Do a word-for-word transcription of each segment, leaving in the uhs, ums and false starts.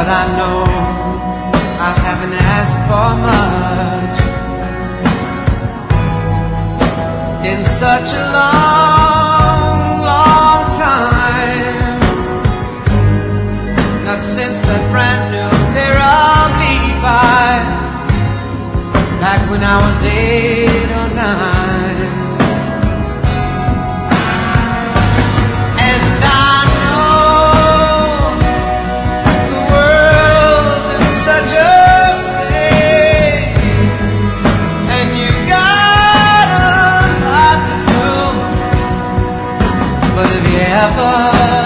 Lord, I know I haven't asked for much in such a long, long time. Not since that brand new pair of Levi's back when I was eight or nine. And I know the world's in such a state, and you got a lot to do. But if you ever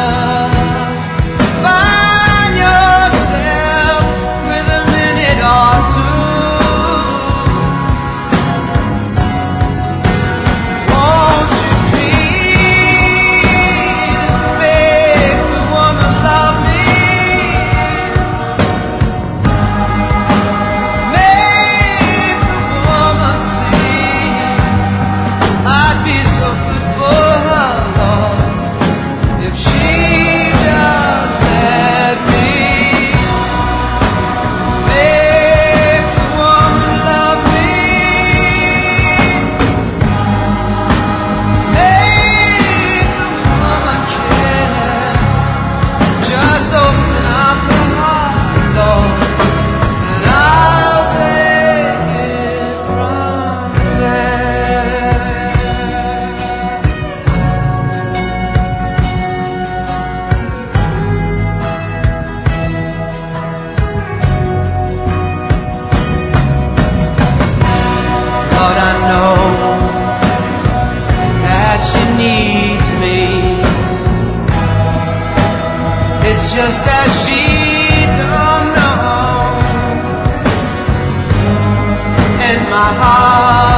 find yourself with a minute or two, won't you please make the woman love me? Make the woman see I'd be so good for her, Lord, if she just let me. Make the woman love me. Make the woman care. Just open up her heart, Lord, and I'll take it from there. Lord, I know that she needs me. It's just that she don't know, and my heart